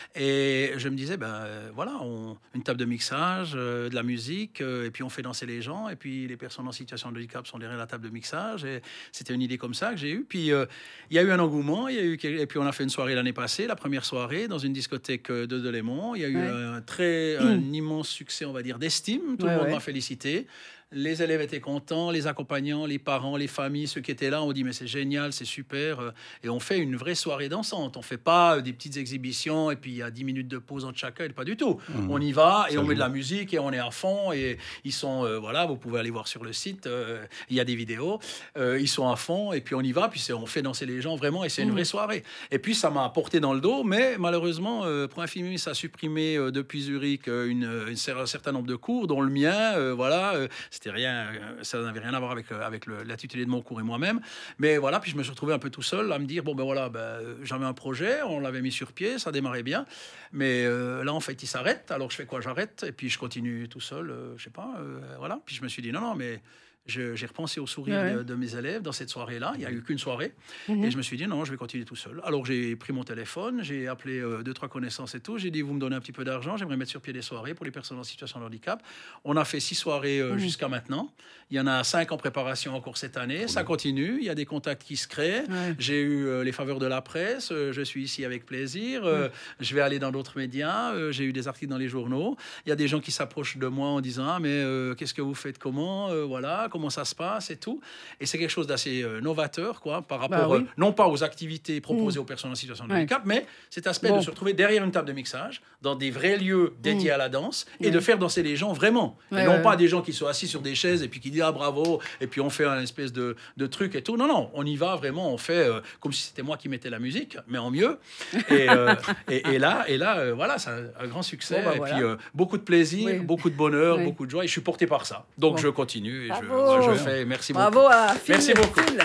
Et je me disais, ben euh, voilà, on- une table de mixage, euh, de la musique, euh, et puis on fait danser les gens, et puis les personnes en situation de handicap sont derrière la table de mixage. Et c'était une idée comme ça que j'ai eue. Puis euh, il y a eu un engouement, il y a eu, quel- et puis on a fait une soirée l'année passée, la première soirée, dans une discothèque euh, de Delémont. Il y a eu Ouais. un très, un immense succès, on va dire, d'estime. Tout Ouais, le monde ouais. m'a félicité. Les élèves étaient contents, les accompagnants, les parents, les familles, ceux qui étaient là, ont dit mais c'est génial, c'est super. euh, Et on fait une vraie soirée dansante. On fait pas euh, des petites exhibitions et puis il y a dix minutes de pause entre chacun, pas du tout. On y va et Ça on met joue. de la musique et on est à fond. Et ils sont, euh, voilà, vous pouvez aller voir sur le site, euh, il y a des vidéos. Euh, ils sont à fond et puis on y va, puis c'est- on fait danser les gens vraiment et c'est une vraie soirée. Et puis ça m'a apporté dans le dos, mais malheureusement, euh, Pro Infirmis a supprimé euh, depuis Zurich euh, une, une cer- un certain nombre de cours, dont le mien, euh, voilà. euh, C'était rien, euh, ça n'avait rien à voir avec, euh, avec le- l'intitulé de mon cours et moi-même. Mais voilà, puis je me suis retrouvé un peu tout seul à me dire bon ben voilà, ben, euh, j'avais un projet, on l'avait mis sur pied, ça démarrait bien. Mais euh, là, en fait, il s'arrête. Alors je fais quoi? J'arrête et puis je continue tout seul, euh, je sais pas, euh, voilà. Puis je me suis dit non, non, mais je- j'ai repensé au sourire Ouais. de, de mes élèves dans cette soirée-là. Il n'y a eu qu'une soirée. Et je me suis dit, non, je vais continuer tout seul. Alors j'ai pris mon téléphone, j'ai appelé euh, deux, trois connaissances et tout. J'ai dit, vous me donnez un petit peu d'argent, j'aimerais mettre sur pied des soirées pour les personnes en situation de handicap. On a fait six soirées euh, jusqu'à maintenant. Il y en a cinq en préparation encore cette année. Ça continue. Il y a des contacts qui se créent. Ouais. J'ai eu euh, les faveurs de la presse. Euh, je suis ici avec plaisir. Euh, Je vais aller dans d'autres médias. Euh, j'ai eu des articles dans les journaux. Il y a des gens qui s'approchent de moi en disant, ah, mais euh, qu'est-ce que vous faites? Comment? Euh, voilà, comment ça se passe et tout. Et c'est quelque chose d'assez euh, novateur, quoi, par rapport, Bah oui. euh, non pas aux activités proposées aux personnes en situation de Ouais. handicap, mais cet aspect Bon. de se retrouver derrière une table de mixage, dans des vrais lieux dédiés à la danse, et de faire danser les gens vraiment. Ouais, et non ouais, pas ouais. des gens qui sont assis sur des chaises et puis qui disent ah bravo, et puis on fait un espèce de, de truc et tout. Non, non, on y va vraiment, on fait euh, comme si c'était moi qui mettais la musique, mais en mieux. Et, euh, et, et là, et là euh, voilà, c'est un, un grand succès. Bon, bah, et voilà. puis euh, beaucoup de plaisir, Oui. beaucoup de bonheur, Oui. beaucoup de joie, et je suis porté par ça. Donc Bon. je continue et je, Bravo. je fais. Merci Bravo beaucoup. à Phil. Merci beaucoup. Phil.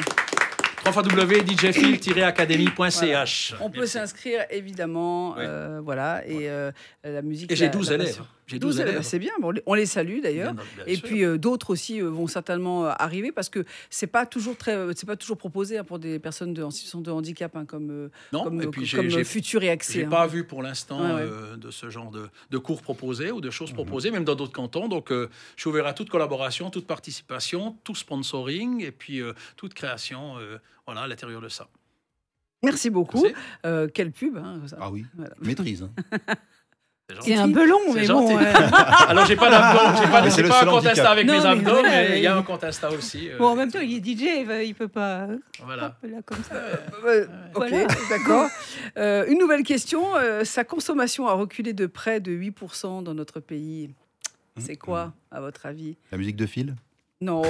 w w w point d j phil academy point c h. On peut s'inscrire évidemment, Oui. euh, voilà, et euh, la musique. Et j'ai la- douze la élèves. passion. J'ai douze douze élèves, élèves. c'est bien. Bon, on les salue d'ailleurs. Bien, bien Et sûr. puis euh, d'autres aussi euh, vont certainement euh, arriver parce que c'est pas toujours très, euh, c'est pas toujours proposé hein, pour des personnes de, en situation de handicap hein, comme euh, Non, comme, et euh, puis j'ai- comme j'ai- futur et accès. J'ai hein. pas vu pour l'instant Ouais, ouais. euh, de ce genre de, de cours proposés ou de choses proposées, même dans d'autres cantons. Donc, euh, je suis ouvert à toute collaboration, toute participation, tout sponsoring et puis euh, toute création euh, voilà, à l'intérieur de ça. Merci beaucoup. Merci. Euh, quelle pub hein, ça. Ah oui, Voilà. maîtrise. hein. gentil. C'est un peu long, C'est mais gentil. bon. euh, Alors, j'ai pas d'abdos, j'ai pas, Mais c'est j'ai le pas un seul compte handicap. Insta avec Non, mes mais abdos, voilà, mais il y a il- un compte Insta aussi. euh, Bon, en même temps, il est D J, il va- il peut pas. Voilà. Hop, là, comme ça. Euh, ok, Voilà. d'accord. Euh, une nouvelle question. Euh, sa consommation a reculé de près de huit pour cent dans notre pays. C'est quoi, à votre avis? La musique de fil Non.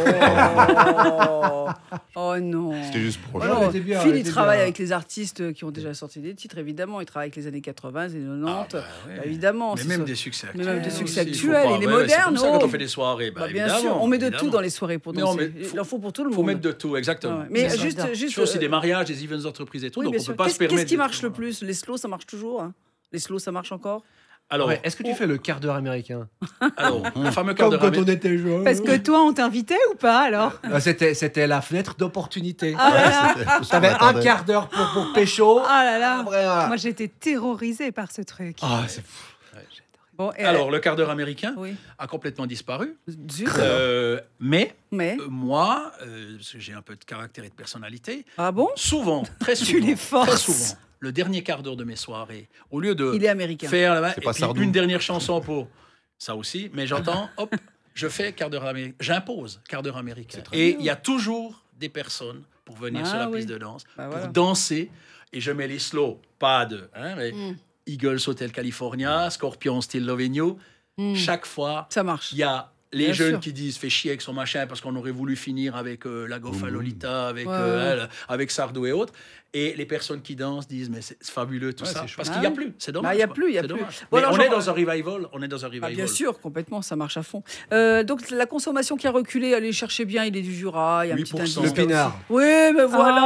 Oh non. C'était juste pour Oh Ouais, non. elle était bien, Phil, elle il était travaille bien. avec les artistes qui ont déjà sorti des titres, évidemment. Il travaille avec les années quatre-vingts, les années Ah, quatre-vingt-dix. bah, ouais. Bah, évidemment. Mais c'est même ça. des succès Mais actuels. même des succès aussi, faut actuels, pas- il est ouais, ouais, C'est moderne, comme ça quand oh. on fait des soirées. Bah, Bah, bien évidemment, sûr, on met de évidemment. tout dans les soirées pour Mais on danser. met- faut- Il en faut pour tout le Il monde. faut mettre de tout, exactement. Ouais, Mais C'est ça. juste, Je juste. fais aussi euh, des mariages, des events d'entreprise et tout, oui, donc bien on sûr. peut pas Qu'est-ce se permettre. qu'est-ce qui de- marche le plus? Les slows, ça marche toujours, hein? Les slows, ça marche encore? Alors, Ouais, Est-ce que tu fais le quart d'heure américain alors, le fameux quart Comme d'heure quand on américain. était jeune. Parce que toi, on t'invitait ou pas alors? Ah, C'était c'était la fenêtre d'opportunité. Ah là là. C'était- parce qu'on T'avais un attendait. quart d'heure pour, pour pécho. Ah là là. Après, voilà. Moi, j'étais terrorisée par ce truc. Ah, c'est Bon, et Alors, le quart d'heure américain Oui. a complètement disparu. Zut. Euh, mais Mais. euh, moi, euh, parce que j'ai un peu de caractère et de personnalité, Ah bon? souvent, très souvent, Tu les forces. très souvent, le dernier quart d'heure de mes soirées, au lieu de Il est américain. faire la- C'est et pas puis Sardou. une dernière chanson pour ça aussi, mais j'entends, hop, je fais quart d'heure américain, j'impose quart d'heure américain. Et il y a toujours des personnes pour venir Ah sur la oui. piste de danse, Bah pour voilà. danser, et je mets les slow, pas de, hein, mais Eagles Hotel California, Scorpion Still Loving You. Chaque fois, Ça marche. il y a les Bien jeunes sûr. qui disent fait chier avec son machin parce qu'on aurait voulu finir avec euh, la Gofa Boum, boum. Lolita, avec, Ouais, euh, ouais. elle, avec Sardou et autres. Et les personnes qui dansent disent mais c'est c'est fabuleux tout Ouais, ça. c'est chouette. Parce Ah qu'il n'y a oui. plus. C'est Bah, dommage. il y a quoi. plus, il y a C'est plus. dommage. Bon, Mais alors, on j'en- est dans un revival. On est dans un Bah, revival. bien sûr, complètement, ça marche à fond. Euh, donc la consommation qui a reculé, allez chercher bien, il est du Jura, il y a un huit petit pour indice. cent. le là aussi. pinard. Oui, mais voilà.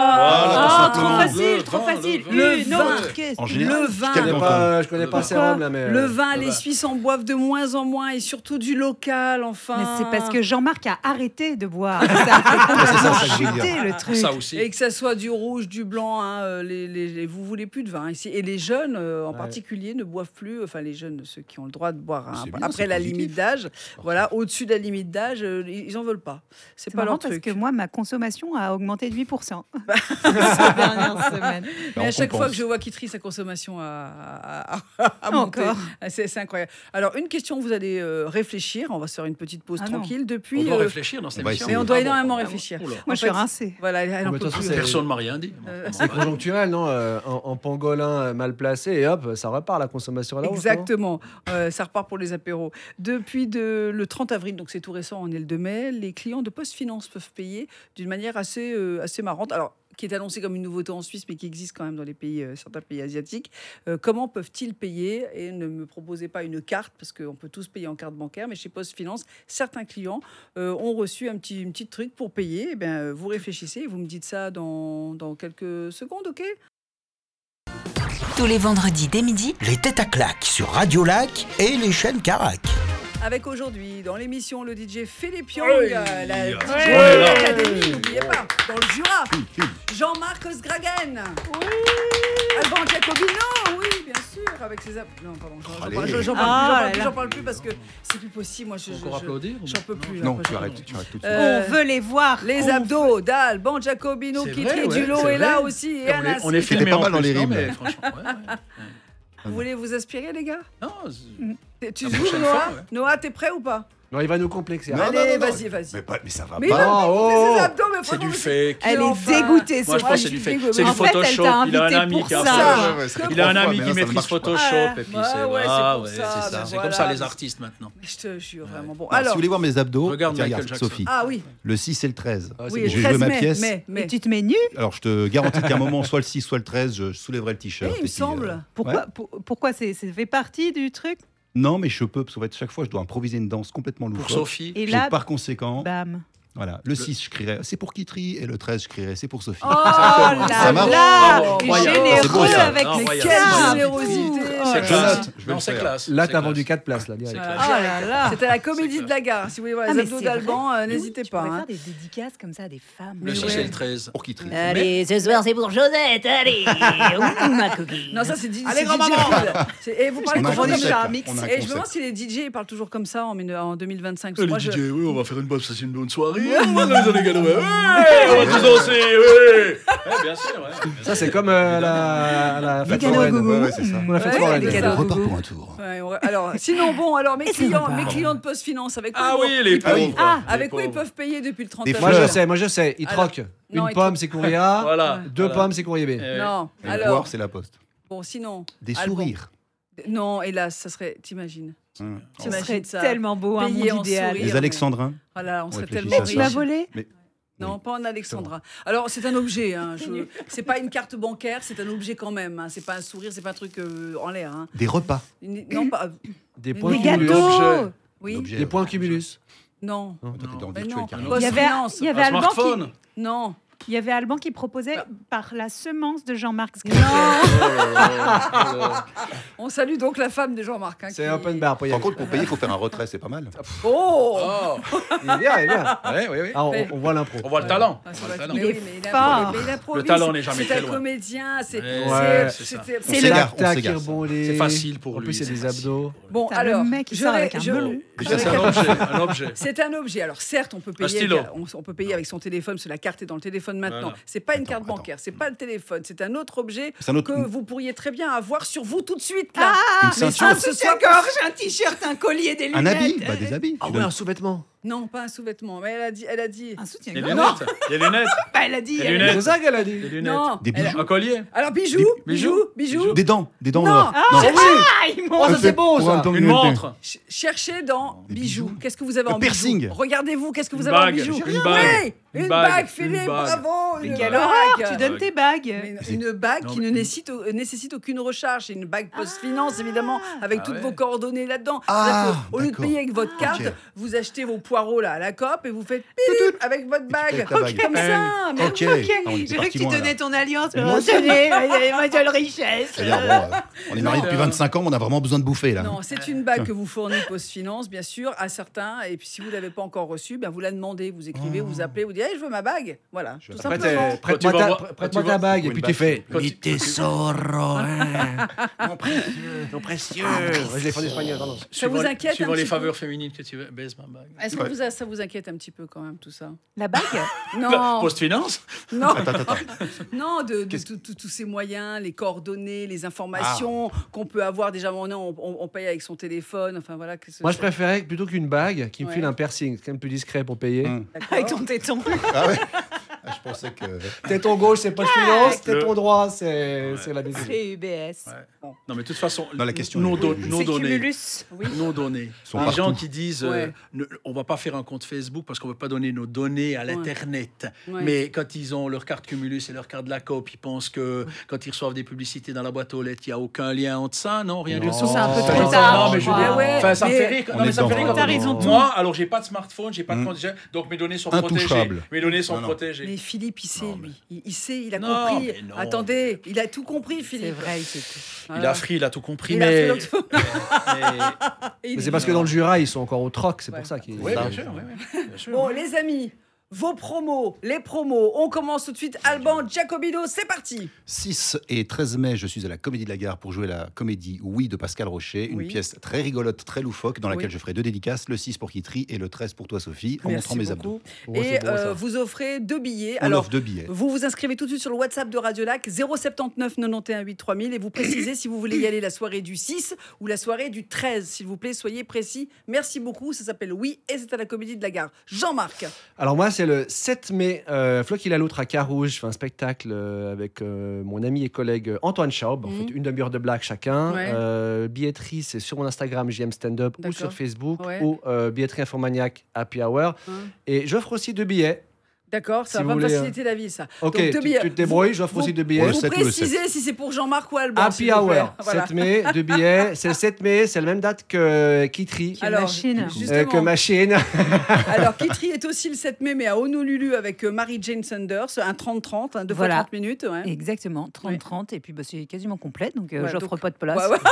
Ah, tout trop simplement. facile, Le trop vin, facile. le vin. Le Une vin. autre question. En général, Le vin. Je quel connais canton pas, je connais pas ces Pourquoi rhums là, mais. Le euh, vin, ça les va. Suisses en boivent de moins en moins et surtout du local, enfin. Mais c'est parce que Jean-Marc a arrêté de boire. Ça a fait complètement ça que je veux dire. chuter le truc. Ça aussi. Et que ça soit du rouge, du blanc, hein, euh, les, les, les- vous voulez plus de vin ici. Et les jeunes, euh, en Ouais. particulier, ne boivent plus. Enfin, les jeunes, ceux qui ont le droit de boire hein, C'est bien, après c'est la positif. limite d'âge, voilà, au-dessus de la limite d'âge, euh, ils en veulent pas. C'est C'est pas marrant leur parce truc. que moi, ma consommation a augmenté de huit pour cent ces dernières semaines. Bah, Mais on à chaque fois compense. que je vois qu'il trie sa consommation à, à, à- à monter. Encore. Ah, C'est c'est incroyable. Alors, une question, vous allez euh, réfléchir. On va se faire une petite pause Ah non. tranquille. On Depuis, doit euh, réfléchir dans cette on va émission. essayer. Mais on doit Ah bon. énormément Ah bon. réfléchir. Oula. Moi, En je suis fait, rincée. Voilà, elle, elle en Mais de peut toute plus. façon, c'est- Personne ne m'a rien dit. Euh, C'est conjoncturel, non Euh, en, en pangolin euh, mal placé, et hop, ça repart la consommation à la hausse, non Exactement, Euh, ça repart pour les apéros. Depuis de- le trente avril, donc c'est tout récent, on est le deux mai, les clients de Post Finance peuvent payer d'une manière assez, euh, assez marrante. Alors, qui est annoncée comme une nouveauté en Suisse, mais qui existe quand même dans les pays, euh, certains pays asiatiques. Euh, comment peuvent-ils payer? Et ne me proposez pas une carte, parce qu'on peut tous payer en carte bancaire, mais chez Post Finance, certains clients euh, ont reçu un petit, un petit truc pour payer. Eh bien, euh, vous réfléchissez et vous me dites ça dans, dans quelques secondes, ok? Tous les vendredis dès midi, Les têtes à claques sur Radio Lac et les chaînes Carac. Avec aujourd'hui, dans l'émission, le D J Philippe Young, Oui. euh, la D J On est là. Academy, n'oubliez pas, dans le Jura, Jean-Marc Sgragen, Alban Jacobino, oui, bien sûr, avec ses... app- Non, pardon, j'en- j'en Allez. parle- j'en j'en Ah parle, plus, j'en là parle plus, là. j'en parle plus parce que c'est plus possible, moi, je... je- Encore je- applaudir ou J'en peux plus. Non, après, tu je- arrêtes, tu arrêtes tout de suite. Euh, On veut les voir. Les On abdos d'Alban Jacobino, C'est qui vrai, trie ouais, du lot c'est est là vrai. aussi, et On est, Anna on est Six. filmé pas en mal dans plus, les non, rimes. mais franchement, ouais, ouais. Vous voulez vous inspirer, les gars? Non, c'est- Tu La joues, prochaine Noah? fois, ouais. Noah, t'es prêt ou pas? Non, il va nous complexer. Non, Arrête. non, Allez, non, non. vas-y, vas-y. Mais, pas- mais ça va Mais pas. il va Ah, me oh. montrer ses abdos, mais c'est franchement, du mais- fake. Elle est Enfin. dégoûtée, Moi, je Sophie. pense que c'est du fake. dégueu. C'est du En fait, elle t'a Photoshop. Il a un invité ami pour qui a ça. fait- Ouais, ouais, ça fait Il a trois un fois, ami mais qui là, ça ne maîtrise marche pas. Photoshop Ah, et puis ouais, c'est ouais, c'est ah, pour ouais, ça, c'est ben ça. C'est voilà. comme ça les artistes maintenant. Je te jure, vraiment. Bon, Alors, alors, si vous voulez voir mes abdos, Regarde tiens, Michael regarde, Jackson. Sophie. ah oui, Le six et le treize. Ah, c'est oui, bon. le J'ai treize joué ma mai, pièce. mai, mai. Et tu te mets nu? Alors, je te garantis qu'à un moment, soit le six, soit le treize, je soulèverai le t-shirt. Oui, il et me puis, semble. euh, Pourquoi, ouais. pour- pourquoi c'est, ça fait partie du truc? Non, mais je peux, parce qu'en fait, chaque fois, je dois improviser une danse complètement Pour loufoque. Sophie. Et Et là, par conséquent, bam. voilà, le six, je crierai c'est pour qui trie, et le treize, je crierai c'est pour Sophie. Oh là Ça marche. là, Oh, incroyable. généreux C'est beau, ça. avec Non, les incroyable. Quelle cartes. générosité. Oh C'est là Je classe. note, je vais Non, le c'est faire. classe. Là, c'est t'as classe. vendu quatre places, là, direct. C'est Voilà. classe. Oh là là. C'était la comédie C'est de la gare. Si vous voulez voir Ah, les mais abdos c'est d'Alban, euh, vrai. n'hésitez Tu pas. pourrais hein. faire des dédicaces comme ça à des femmes. Le Mais six ouais. et le treize. Pour qui trie. Allez, ce soir c'est pour Josette, allez Ouh, ma coquine. Non, ça c'est D J. Allez, c'est grand-maman. D J Phil. C'est- Et vous parlez On a un toujours comme concept, ça. là. On a un Et je me demande concept. si les D J ils parlent toujours comme ça en, mille- en deux mille vingt-cinq. Parce que Les moi, je- D J, oui, on va faire une bonne, c'est une bonne soirée. On va dans les gars, ouais, ouais, on va tous danser, ouais. Ouais, bien sûr, ouais. Ça, c'est comme euh, à la, à la fête Mégalo foraine. Gougou. Ouais, ouais, c'est ça. Ou la fête Ouais, foraine. téléphone. des C'est cadeaux ça. On repart Gogo. pour un tour. Ouais, on- alors, sinon, bon, alors mes Et c'est clients, repas. mes clients de Post Finance, avec quoi Ah ils oui, vont- les ils peuvent- pauvres. Ah, Les avec quoi ils pauvres. peuvent payer depuis le trente Des Moi, fleurs. je sais, moi, je sais. Ils Alors, troquent. non, Une ils pomme, troquent. c'est courrier A. Voilà. Deux voilà. pommes, c'est courrier B. Eh, Non, Et le alors, poire, c'est la poste. bon, sinon. Des Alban. sourires. Non, hélas, ça serait, t'imagines. Hum. Ce T'imagines serait ça tellement beau, un Payé en monde idéal. sourire. Les mais- alexandrins. Voilà, on On serait réfléchit tellement à ça. Tu l'as riches. volé Mais Non, Oui. pas en Alexandra. Alors, c'est un objet. Hein. Je... C'est pas une carte bancaire, c'est un objet quand même. Hein. C'est pas un sourire, c'est pas un truc euh, en l'air. Hein. des repas. Une- Non, pas. Des Des points Des cumulus. gâteaux. Objet. Oui. Objet. Des points cumulus. Non. Toi, t'es dans le Mais virtuel, non. carrément. Post Il y avait- Finance. il y avait Un Alban qui- smartphone. Non. Il y avait Alban qui proposait Bah. par la semence de Jean-Marc Non. Scribner. On salue donc la femme de Jean-Marc. Hein, C'est qui- open bar pour y Par aller. contre, pour payer, il faut faire un retrait, c'est pas mal. Oh. Oh, Il est bien, il est bien. ouais, oui, oui. Ah, on, Mais- on voit l'impro. On voit le talent. Ah, On ça voit va le être- talent. mais Il oui, est mais il fort. a- mais il improvise. Le talent n'est jamais C'est très un loin. comédien. C'est Ouais, c'est- c'est ça. c'est- On c'est C'est le- le s'égare, on Tac, s'égare. rebondé. C'est facile pour En lui, plus, c'est c'est des facile. abdos. Bon, Putain, le alors, mec, il je sort ré- avec un je- melon. je C'est un récapitule. objet, un objet. C'est un objet. Alors certes, on peut payer. stylo. avec- on, on peut payer avec son téléphone, parce que la carte est dans le téléphone maintenant. Voilà. C'est pas une Attends, carte attends. bancaire, c'est pas le téléphone, c'est un autre objet C'est un autre- que vous pourriez très bien avoir sur vous tout de suite là. Ah, Une mais ceinture. ça, ce soit gorge, un t-shirt, un collier, des lunettes. Un habit Bah, des habits. Ah Tu ouais, donnes- un sous-vêtement. Non, pas un sous-vêtement. Mais elle a dit, elle a dit. Un soutien Les gorge. lunettes. Les lunettes. Bah, elle a dit. Les elle a- lunettes. C'est ça qu'elle a dit. Les lunettes. Non. Des elle a- bijoux. Un collier. Alors bijoux, Des- bijoux, bijoux. Des dents. Des dents Non. en or. Ah, Non. ah, il Oh, monte. ça c'est beau Pour un ça. temps Une que- montre. Ch- Cherchez dans Des bijoux. bijoux. Qu'est-ce que vous avez Un en piercing. bijoux Regardez-vous, qu'est-ce que vous Une avez en bague. bijoux Une bague. Oui, Une une bague. bague, Une Philippe, bague. bravo. Une Une Quelle bague. horreur, tu donnes bague. tes bagues. Mais Une, une bague Non, qui mais- ne nécessite, euh, nécessite aucune recharge. C'est une bague post-finance, évidemment, avec Ah toutes ouais. vos coordonnées là-dedans. Ah, C'est-à-dire qu'au- Au lieu de d'accord. payer avec votre carte, Ok. vous achetez vos poireaux là à la COP et vous faites pip avec votre bague. payes ta bague. Comme ça. Mais Ok. oui. Ah, on était J'ai cru parti que tu loin, là. donnais ton alliance. Mais moi aussi. Tenez, moi, j'ai le richesse. C'est-à-dire, bon, euh, on est mariés depuis vingt-cinq ans, mais on a vraiment besoin de bouffer là. Non, c'est une bague que vous fournit Post-Finance, bien sûr, à certains. Et puis si vous ne l'avez pas encore reçue, ben vous la demandez. Vous écrivez, vous appelez, vous dites hey, je veux ma bague. Voilà, tout Après, simplement. t'es- prête-moi Quand tu vas ta, voir- prête-moi quand tu ta vas- bague Ou et une puis bague. tu fais. Quand tu- Mi tesoro, hein. Mon précieux, mon précieux. Ouais, je l'ai fait en espagnol, pardon. Ça vous Suivant- inquiète un Suivant les petit peu faveurs féminines que tu veux, baise ma bague. Est-ce que Ouais. vous a- ça vous inquiète un petit peu quand même tout ça La bague Non, Post-finance. non, Attends, attends, attends. non, de, de Qu'est-ce- tout- tout- tous ces moyens, les coordonnées, les informations qu'on peut avoir. Déjà, on, on, on paye avec son téléphone. Enfin voilà. que ce- Moi, je préférais que plutôt qu'une bague, qui me Ouais. file un piercing, c'est quand même plus discret pour payer. Hum. D'accord. avec ton téton. Ah ouais Ah, je pensais que. Téton gauche, c'est pas de finance. Le- Téton droit, c'est c'est la bêtise. C'est U B S. Ouais. Non, mais de toute façon, Non, la question non, est- don- oui. non C'est donné. Cumulus. Oui. Non donné. Sont Les partout. gens qui disent euh, Ouais. ne- on va pas faire un compte Facebook parce qu'on veut pas donner nos données à l'internet. Ouais. Mais quand ils ont leur carte Cumulus et leur carte de la COP, ils pensent que quand ils reçoivent des publicités dans la boîte aux lettres, il y a aucun lien entre ça, non, rien du Non, tout. C'est un peu Oh, trop non, tard. Non, mais je veux je dire, crois. ouais. enfin, ça me mais- fait rire. On Non, mais est ça me fait dedans. rire. T'as raison, tout. Moi, alors j'ai pas de smartphone, j'ai pas de Mm. compte, donc mes données sont Intouchable. protégées. Mes données sont Non, non. protégées. Mais Philippe, il sait, Non, lui. Il, il sait, il a Non, compris. mais non. Attendez, il a tout compris, C'est Philippe. vrai, il sait tout. Il Voilà. a free, il a tout compris, Il a mais. fait l'autre- mais- Et il Mais c'est dit- parce que dans le Jura, ils sont encore au troc, c'est Ouais. pour ça qu'ils. Oui, Ça- bien sûr, oui, oui, bien sûr. Bon, les amis, vos promos, les promos. On commence tout de suite. Alban Giacobino, c'est parti. six et treize mai, je suis à la Comédie de la Gare pour jouer la comédie Oui de Pascal Rocher, une Oui. pièce très rigolote, très loufoque, dans laquelle Oui. je ferai deux dédicaces, le six pour Kitry et le treize pour toi, Sophie, en Merci montrant mes beaucoup. abdos. Oh, Et c'est beau, euh, ça. vous offrez deux billets. On Alors, offre deux billets. vous vous inscrivez tout de suite sur le WhatsApp de Radio Lac zéro soixante-neuf quatre-vingt-onze huit trois mille et vous précisez si vous voulez y aller la soirée du six ou la soirée du treize. S'il vous plaît, soyez précis. Merci beaucoup. Ça s'appelle Oui et c'est à la Comédie de la Gare. Jean-Marc. Alors moi, c'est le sept mai, euh, Floc il a l'autre à Carouge, je fais un spectacle euh, avec euh, mon ami et collègue euh, Antoine Schaub, en Mhm. fait une demi-heure de blague chacun. Ouais. Euh, billetterie, c'est sur mon Instagram J M Stand Up ou D'accord. sur Facebook Ouais. ou euh, billetterie Infomaniac Happy Hour. Hein. Et j'offre aussi deux billets. D'accord, ça Si va vous me voulez, faciliter la vie, ça. Ok, Donc, deux tu, billets. tu te débrouilles, Vous- j'offre vous- aussi deux Pour billets. le Vous sept ou le précisez si c'est pour Jean-Marc ou Alban. s'il Happy vous plaît. Hour, Voilà. sept mai, deux billets. C'est le sept mai, c'est la même date que Kitry, Alors, machine. justement, euh, que Machine. alors Kitry est aussi le sept mai, mais à Honolulu avec euh, Mary-Jane Sanders, un trente trente, hein, deux Voilà. fois trente minutes. Ouais. Exactement, trente Ouais. trente. Et puis bah, c'est quasiment complet, donc euh, Ouais, j'offre donc- pas de place. Ouais, ouais.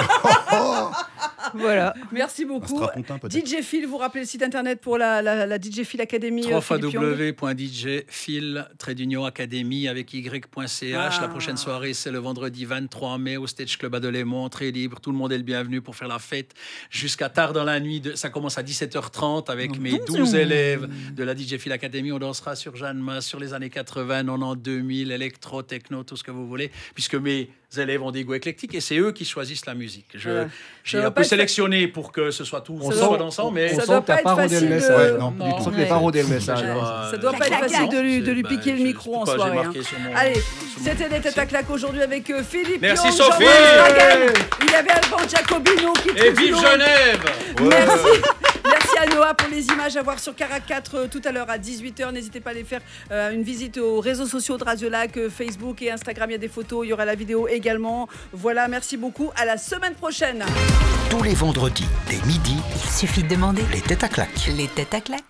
Voilà. Merci Un beaucoup. strapontin peut-être. D J Phil, vous rappelez le site internet pour la, la, la D J Phil Academy euh, trois Philippe Young. w point d j fil trait d'union académie avec y point c h. Ah. La prochaine soirée, c'est le vendredi vingt-trois mai au Stage Club à Delémont. Entrée libre, tout le monde est le bienvenu pour faire la fête jusqu'à tard dans la nuit. De- ça commence à dix-sept heures trente avec mes douze élèves de la D J Phil Academy. On dansera sur Jeanne Mas, sur les années quatre-vingts, quatre-vingt-dix, deux mille, électro, techno, tout ce que vous voulez, puisque mes élèves ont des goûts éclectiques et c'est eux qui choisissent la musique. Je, Voilà. J'ai Ça un doit pas peu être sélectionné pour que ce soit tout On ce sent- soit ensemble, mais on Ça sent doit que t'as pas pas être rodé le facile message. de- Ouais, non, Non. du On tout. sent que t'as pas rodé le message. J'ai hein. pas- Ça doit pas être Clac, clac, facile de lui, C'est- de lui bah, piquer le je- micro je en sais pas, j'ai soirée. marqué hein. sur mon- Allez, sur mon- c'était les têtes à claque aujourd'hui avec euh, Philippe Merci, Young, Sophie. Jean-Marie Dragan. Il y avait Alban Giacobino qui Et vive Genève. Merci. Merci à Noah pour les images à voir sur Carac quatre euh, tout à l'heure à dix-huit heures. N'hésitez pas à aller faire euh, une visite aux réseaux sociaux de Radio Lac, euh, Facebook et Instagram. Il y a des photos, il y aura la vidéo également. Voilà, merci beaucoup. À la semaine prochaine. Tous les vendredis, dès midi, Il suffit de demander les têtes à claque. les têtes à claque.